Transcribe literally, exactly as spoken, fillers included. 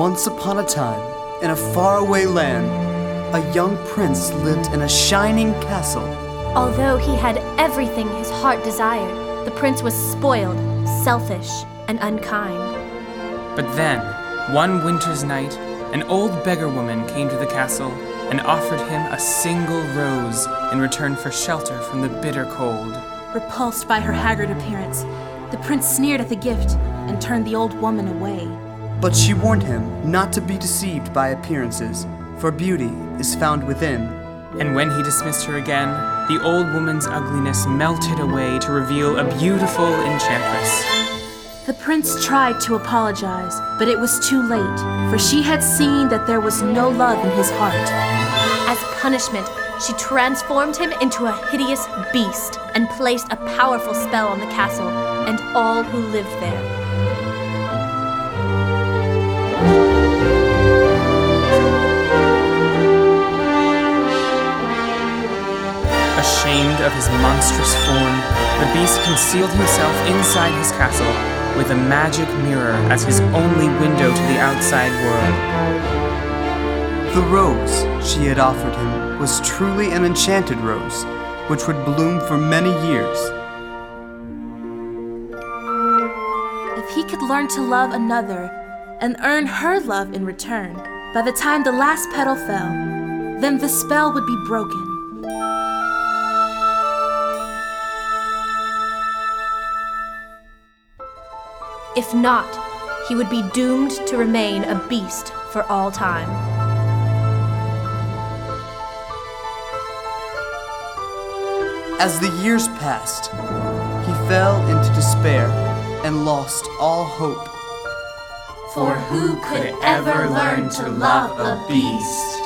Once upon a time, in a faraway land, a young prince lived in a shining castle. Although he had everything his heart desired, the prince was spoiled, selfish, and unkind. But then, one winter's night, an old beggar woman came to the castle and offered him a single rose in return for shelter from the bitter cold. Repulsed by her haggard appearance, the prince sneered at the gift and turned the old woman away. But she warned him not to be deceived by appearances, for beauty is found within. And when he dismissed her again, the old woman's ugliness melted away to reveal a beautiful enchantress. The prince tried to apologize, but it was too late, for she had seen that there was no love in his heart. As punishment, she transformed him into a hideous beast and placed a powerful spell on the castle and all who lived there. Ashamed of his monstrous form, the beast concealed himself inside his castle with a magic mirror as his only window to the outside world. The rose she had offered him was truly an enchanted rose, which would bloom for many years. If he could learn to love another and earn her love in return, by the time the last petal fell, then the spell would be broken. If not, he would be doomed to remain a beast for all time. As the years passed, he fell into despair and lost all hope. For who could ever learn to love a beast?